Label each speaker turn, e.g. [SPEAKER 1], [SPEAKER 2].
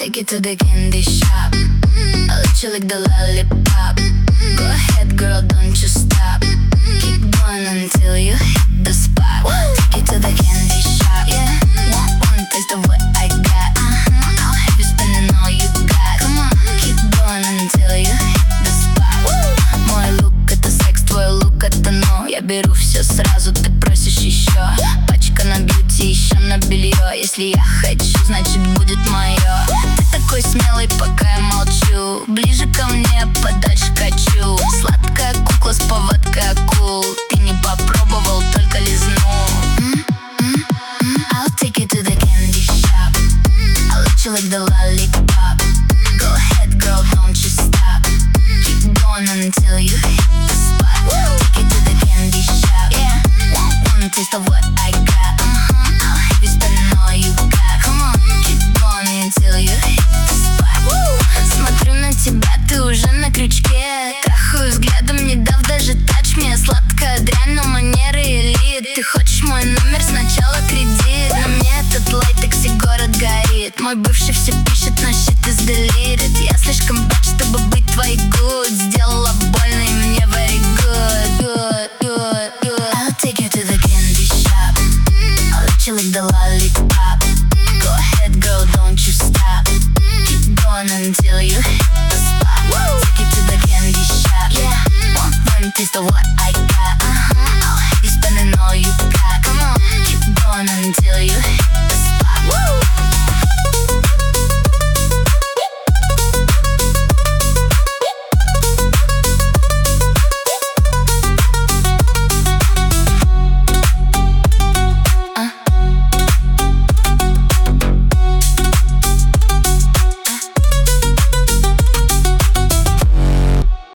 [SPEAKER 1] take you to the candy shop. I'll let you lick the lollipop. Go ahead girl, don't you stop. Keep going until you hit the spot. Take you to the candy shop, yeah. Want one taste of what I got. I'll have you spending all you got. Come on, keep going until you hit the spot. Мой лук это секс, твой лук это но. Я беру все сразу, ты просишь еще. Пачка на бьюти, еще на белье. Если я хочу, значит будет мое. Ты такой смелый, пока я молчу. Ближе ко мне, подальше качу. Сладкая кукла с повадкой акул. Ты не попробовал, только лизнул. I'll take you to the candy shop. I'll let you lick the lollipop. Go ahead girl, don't you stop. Keep going until you hit the spot. Take you to the candy shop, yeah. Want one taste of what I got. I'll have you spending all you got. Come on, keep going until you hit the spot. Смотрю на тебя, ты уже на крючке. Трахаю взглядом, не дав даже тач мне. Сладкая дрянь, но манеры элит. Ты хочешь мой номер, сначала кредит. На мне этот лайт, такси, город горит. Мой бывший все пишет, но shit is deleted. Я слишком bad, чтобы быть твоей good. Сделала больно